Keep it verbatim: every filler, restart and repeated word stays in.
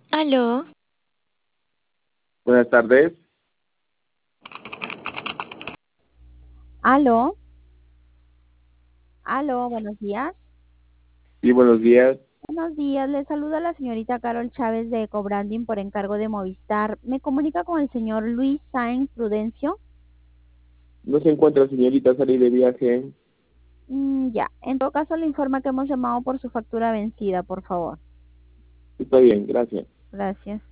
Aló, Buenas tardes. Aló, aló, buenos días. Sí, buenos días. Buenos días, le saluda la señorita Carol Chávez de Ecobranding por encargo de Movistar. ¿Me comunica con el señor Luis Sáenz Prudencio? No se encuentra, señorita, salí de viaje. Mm, ya, en todo caso le informa que hemos llamado por su factura vencida, por favor. Está bien, gracias. Gracias.